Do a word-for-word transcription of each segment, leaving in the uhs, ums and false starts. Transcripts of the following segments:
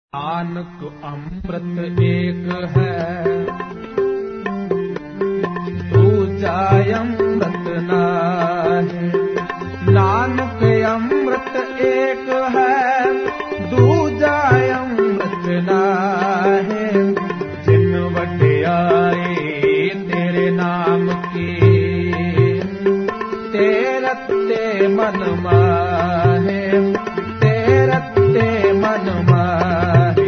नानक अमृत एक है, दूजा अमृत नाहि। नानक अमृत एक है, दूजा अमृत नाहि। जिन वड्याई तेरे नाम की, तेरे ते मन माहे, तेरे ते मन माहे।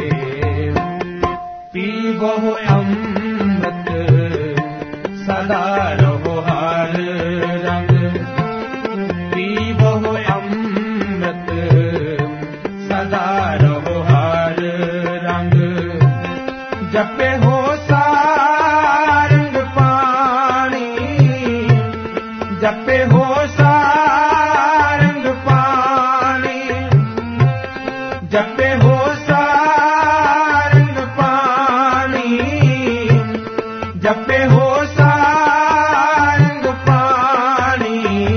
पीवो अमृत सदा रहो हर रंग, पीवो अमृत सदा रहो हर रंग। जपे हो सारंग पानी, जपे हो सारंग पानी, जपे हो सारंग पानी, जपे हो सारंग पानी।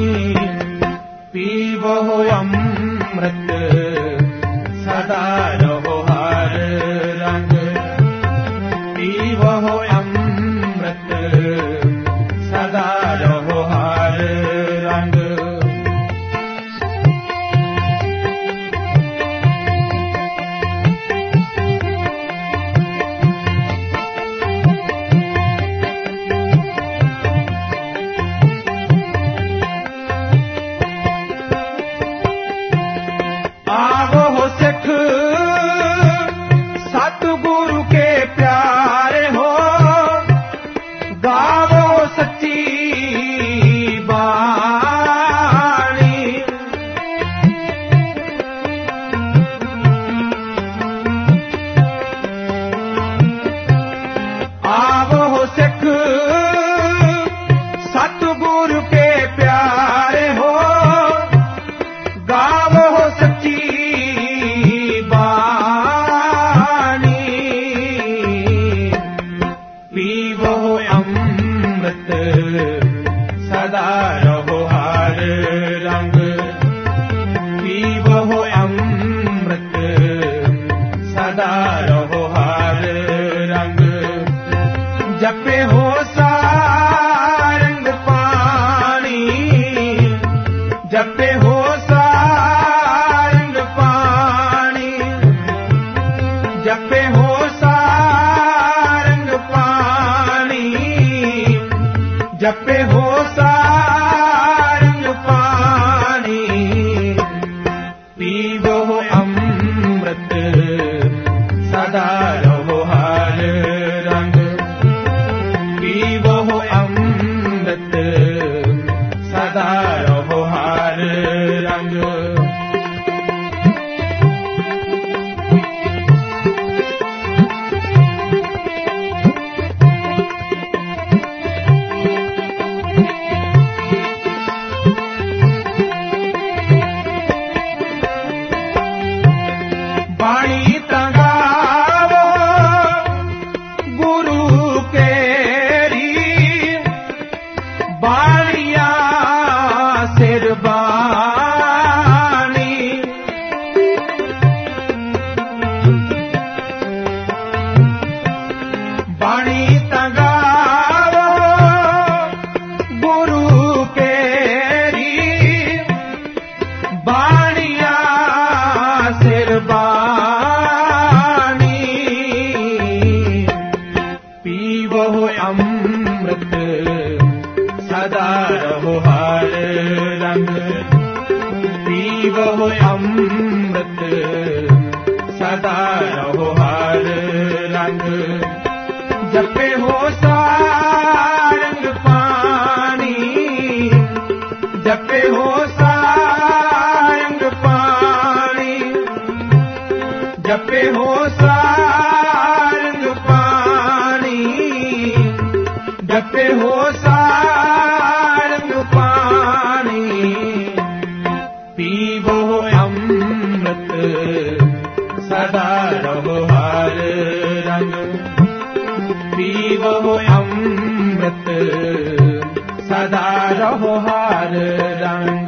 पीवो अमृत सदा रहो हर रंग, पीवो अमृत सदा रहो हर रंग। आवो सिख सतगुरु के प्यारे हो, गावो सच्ची बाणी। आवो सिख सतगुरु के प्यारे हो, गावो सच्ची बाणी। पीवो अमृत सदा रहो हर रंग, पीवो अमृत सदा रहो हर रंग। जपे हो सारंग पानी, जपे हो सारंग पानी, जपे हो सारंग पानी, जपे हो सारंग पानी। पीवो अमृत सदा रहो हर रंग, पीवो अमृत सदा रहो हर रंग। बाणी तंगावो गुरु केरी, बाणिया सिर बानी। बाणी तंगावो गुरु केरी, बाणिया सिर बानी। पीवो अमृत सदा रहो हर रंग, पीवो अमृत सदा रहो हर रंग। जपे हो सारंग पानी, जपे हो सारंग पानी, जपे हो सारंग पानी, जपे हो सारंग पानी। पीवो अमृत सदा रहो हर रंग, पीवो अमृत सदा रहो हर रंग।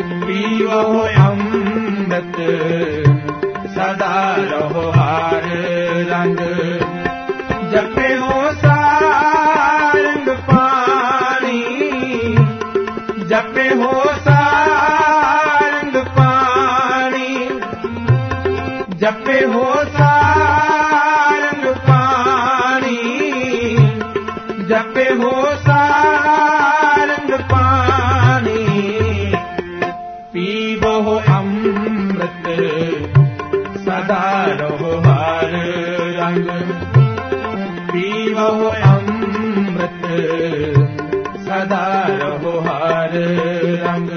पीवो अमृत सदा रहो हर रंग जपे हो सारंग पानी जपे हो सारंग पानी जपे हो सारंग पानी जपे हो सारंग पानी पीवो अमृत सदा रहो हर रंग पीवो अमृत सदा रहो हर रंग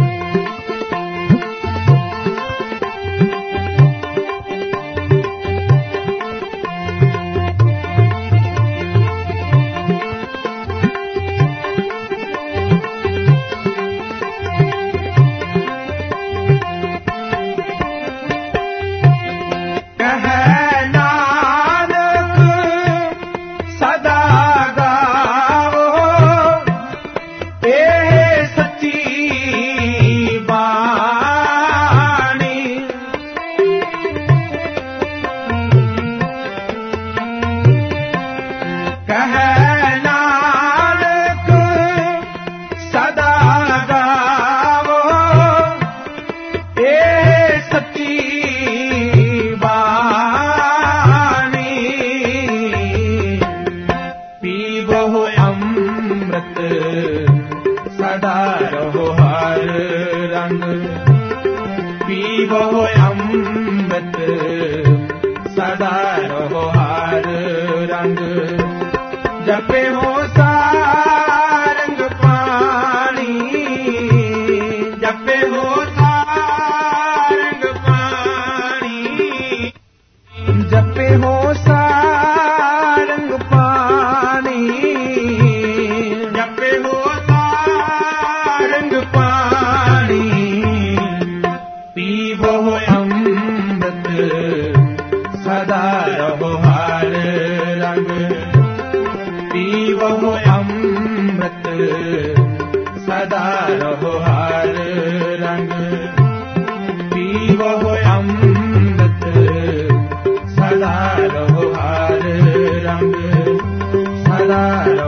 सदा रहो हर रंग पीवो अमृत सदा रहो हर रंग जपे हो सारंग पानी जपे हो सारंग पानी जपे हो सारंग पानी जपे हो सारंग पानी पीवो अमृत सदा रहो हर रंग पीवो अमृत सदा रहो हर रंग पीवो अमृत सदा रहो हर रंग सदा